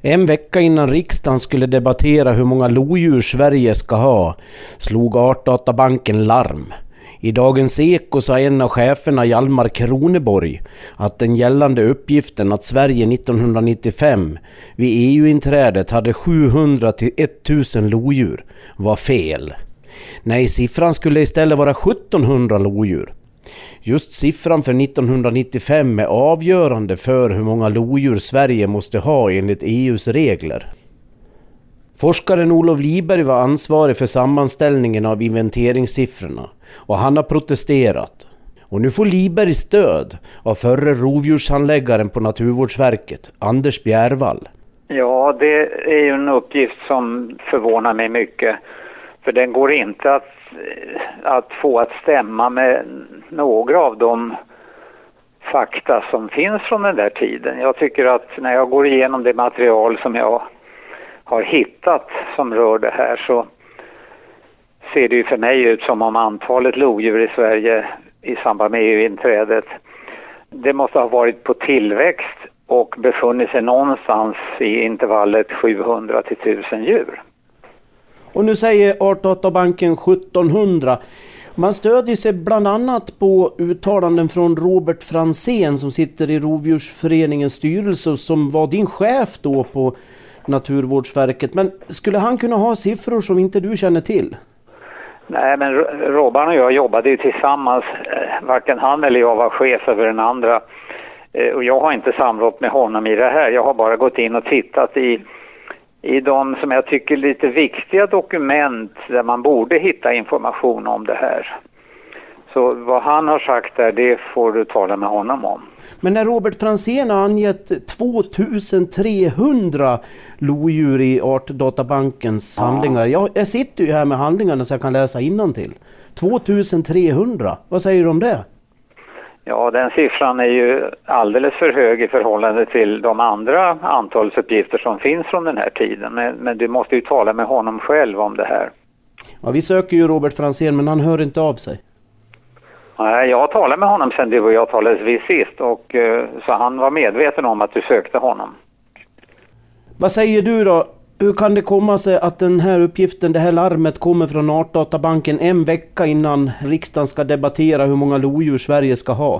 En vecka innan riksdagen skulle debattera hur många lodjur Sverige ska ha slog Artdatabanken larm. I Dagens Eko sa en av cheferna, Hjalmar Kroneborg, att den gällande uppgiften att Sverige 1995 vid EU-inträdet hade 700 till 1000 lodjur var fel. Nej, siffran skulle istället vara 1700 lodjur. Just siffran för 1995 är avgörande för hur många lodjur Sverige måste ha enligt EU:s regler. Forskaren Olof Liberg var ansvarig för sammanställningen av inventeringssiffrorna och han har protesterat. Och nu får Liberg stöd av förre rovdjurshandläggaren på Naturvårdsverket, Anders Bjärvall. Ja, det är ju en uppgift som förvånar mig mycket. För den går inte att få att stämma med några av de fakta som finns från den där tiden. Jag tycker att när jag går igenom det material som jag har hittat som rör det här så ser det ju för mig ut som om antalet lodjur i Sverige i samband med EU-inträdet det måste ha varit på tillväxt och befunnit sig någonstans i intervallet 700 till 1000 djur. Och nu säger Artdatabanken 1700. Man stödjer sig bland annat på uttalanden från Robert Franzén som sitter i Rovdjursföreningens styrelse och som var din chef då på Naturvårdsverket. Men skulle han kunna ha siffror som inte du känner till? Nej, men Robban och jag jobbade ju tillsammans. Varken han eller jag var chef över den andra. Och jag har inte samrått med honom i det här. Jag har bara gått in och tittat i de som jag tycker lite viktiga dokument där man borde hitta information om det här. Så vad han har sagt där, det får du tala med honom om. Men när Robert Franzén har angett 2300 lodjur i Artdatabankens handlingar. Jag sitter ju här med handlingarna så jag kan läsa innantill. 2300, vad säger du om det? Ja, den siffran är ju alldeles för hög i förhållande till de andra antalsuppgifter som finns från den här tiden. Men du måste ju tala med honom själv om det här. Ja, vi söker ju Robert Franzén men han hör inte av sig. Nej, jag talade med honom sen du och jag talades vid sist och så han var medveten om att du sökte honom. Vad säger du då? Hur kan det komma sig att den här uppgiften, det här larmet kommer från Artdatabanken en vecka innan riksdagen ska debattera hur många lodjur Sverige ska ha?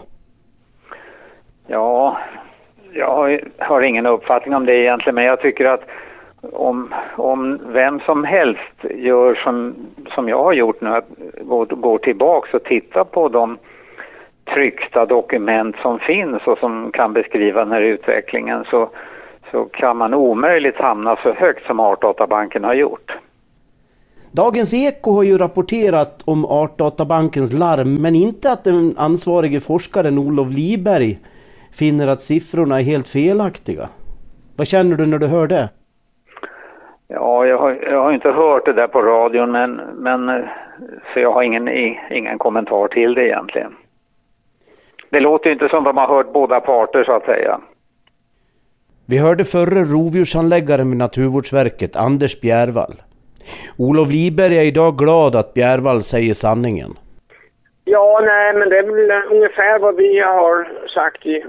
Ja, jag har ingen uppfattning om det egentligen, men jag tycker att om vem som helst gör som jag har gjort nu, att går tillbaka och tittar på de tryckta dokument som finns och som kan beskriva den här utvecklingen så kan man omöjligt hamna så högt som Artdatabanken har gjort. Dagens Eko har ju rapporterat om Artdatabankens larm, men inte att den ansvarige forskaren Olof Liberg finner att siffrorna är helt felaktiga. Vad känner du när du hör det? Ja, jag har inte hört det där på radion, men så jag har ingen kommentar till det egentligen. Det låter ju inte som de har hört båda parter så att säga. Vi hörde förre rovdjurshandläggaren med Naturvårdsverket, Anders Bjärvall. Olof Liberg är idag glad att Bjärvall säger sanningen. Ja, nej, men det är väl ungefär vad vi har sagt i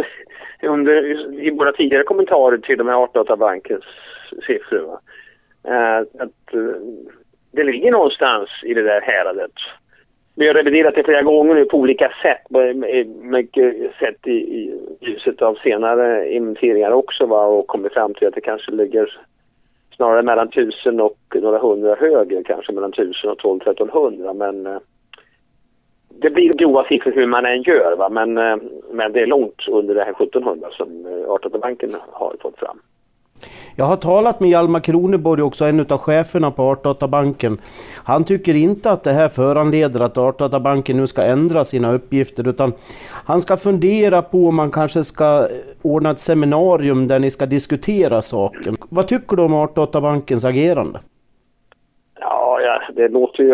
våra tidigare kommentarer till de här Artdatabankens siffror. Det ligger någonstans i det där häradet. Vi har reviderat det flera gånger nu på olika sätt, mycket sätt i ljuset av senare inventeringar också, och kommit fram till att det kanske ligger snarare mellan 1000 och några hundra högre, kanske mellan 1000 och 1200-1300, men det blir grova siffror hur man än gör, men det är långt under det här 1700 som Artdatabanken har fått fram. Jag har talat med Hjalmar Kroneborg också, en av cheferna på Artdatabanken. Han tycker inte att det här föranleder att Artdatabanken nu ska ändra sina uppgifter, utan han ska fundera på om man kanske ska ordna ett seminarium där ni ska diskutera saken. Vad tycker du om Artdatabankens agerande? Ja, det låter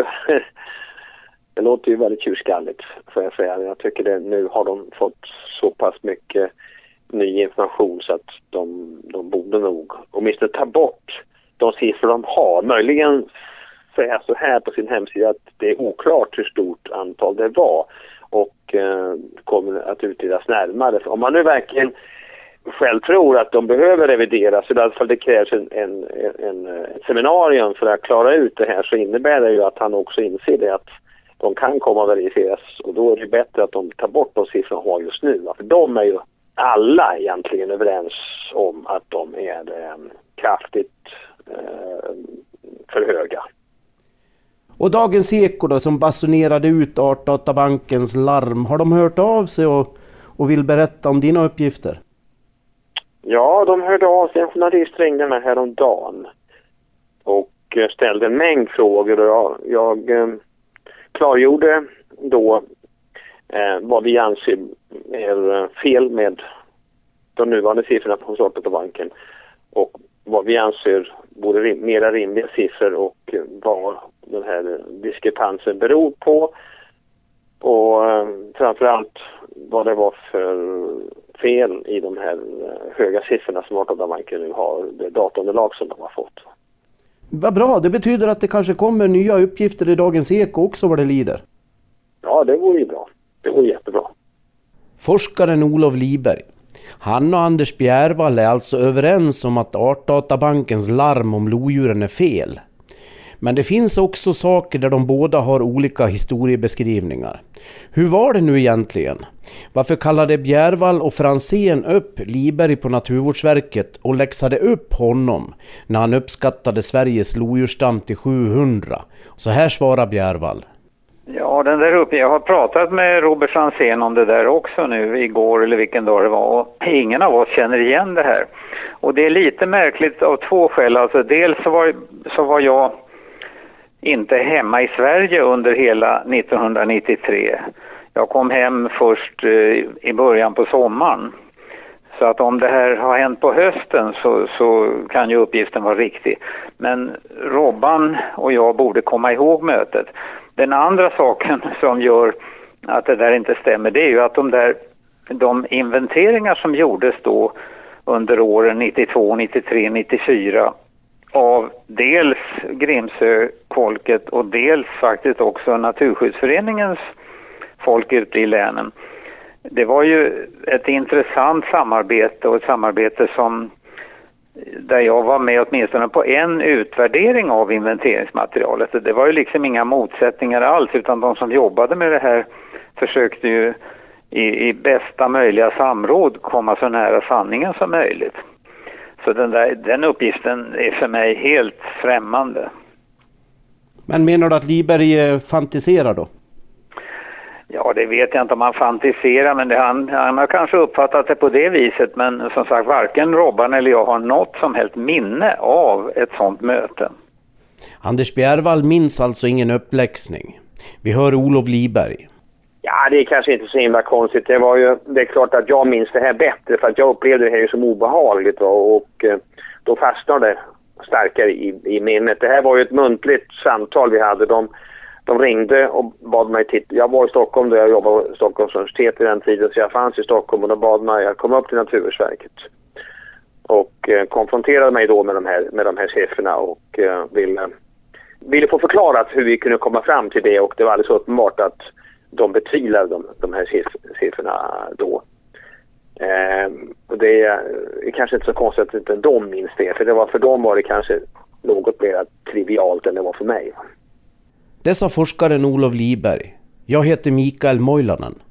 ju väldigt tjurskalligt, får jag säga. Jag tycker nu har de fått så pass mycket ny information så att de borde nog åtminstone ta bort de siffror de har. Möjligen säga så här på sin hemsida att det är oklart hur stort antal det var och kommer att utredas närmare. Om man nu verkligen själv tror att de behöver revideras, i alla fall det krävs en seminarium för att klara ut det här, så innebär det ju att han också inser det att de kan komma att verifieras, och då är det bättre att de tar bort de siffrorna de har just nu. För de är ju alla egentligen överens om att de är kraftigt för höga. Och Dagens Eko då, som basunerade ut Artdatabankens larm, har de hört av sig och vill berätta om dina uppgifter? Ja, de hörde av sig. En journalist ringde mig häromdagen och ställde en mängd frågor, och jag klargjorde då vad vi anser är fel med de nuvarande siffrorna på Artdatabanken och vad vi anser vore mera rimliga siffror och vad den här diskrepansen beror på, och framförallt vad det var för fel i de här höga siffrorna som Artdatabanken nu har, det dataunderlag som de har fått. Vad bra, det betyder att det kanske kommer nya uppgifter i Dagens Eko också vad det lider. Ja, det vore ju bra. Det vore jättebra. Forskaren Olof Liberg, han och Anders Bjärvall är alltså överens om att Artdatabankens larm om lodjuren är fel. Men det finns också saker där de båda har olika historiebeskrivningar. Hur var det nu egentligen? Varför kallade Bjärvall och Franzén upp Liberg på Naturvårdsverket och läxade upp honom när han uppskattade Sveriges lodjursstam till 700? Så här svarar Bjärvall. Ja, den där uppe. Jag har pratat med Robert Franzén om det där också nu igår eller vilken dag det var, och ingen av oss känner igen det här. Och det är lite märkligt av två skäl. Alltså dels så var jag inte hemma i Sverige under hela 1993. Jag kom hem först i början på sommaren. Så att om det här har hänt på hösten så kan ju uppgiften vara riktig. Men Robban och jag borde komma ihåg mötet. Den andra saken som gör att det där inte stämmer, det är ju att de inventeringar som gjordes då under åren 92, 93, 94 av dels Grimsöfolket och dels faktiskt också Naturskyddsföreningens folk ute i länen. Det var ju ett intressant samarbete, och ett samarbete där jag var med åtminstone på en utvärdering av inventeringsmaterialet. Det var ju liksom inga motsättningar alls, utan de som jobbade med det här försökte ju i bästa möjliga samråd komma så nära sanningen som möjligt. Så den uppgiften är för mig helt främmande. Men menar du att Liberg fantiserar då? Ja, det vet jag inte om han fantiserar, men han har kanske uppfattat det på det viset. Men som sagt, varken Robban eller jag har något som helst minne av ett sånt möte. Anders Bjärvall minns alltså ingen uppläxning. Vi hör Olof Liberg. Ja, det är kanske inte så himla konstigt. Det är klart att jag minns det här bättre, för att jag upplevde det här som obehagligt, och då fastnade det starkare i minnet. Det här var ju ett muntligt samtal vi hade. De ringde och bad mig titta. Jag var i Stockholm då jag jobbade på Stockholms universitet i den tiden, så jag fanns i Stockholm, och då bad mig att komma upp till Naturvårdsverket och konfronterade mig då med de här siffrorna och ville få förklarat hur vi kunde komma fram till det, och det var alldeles uppenbart att de betvivlade de här siffrorna då. Och det är kanske inte så konstigt att inte de minns det, för dem var det kanske något mer trivialt än det var för mig. Det sa forskaren Olof Liberg. Jag heter Mikael Moilanen.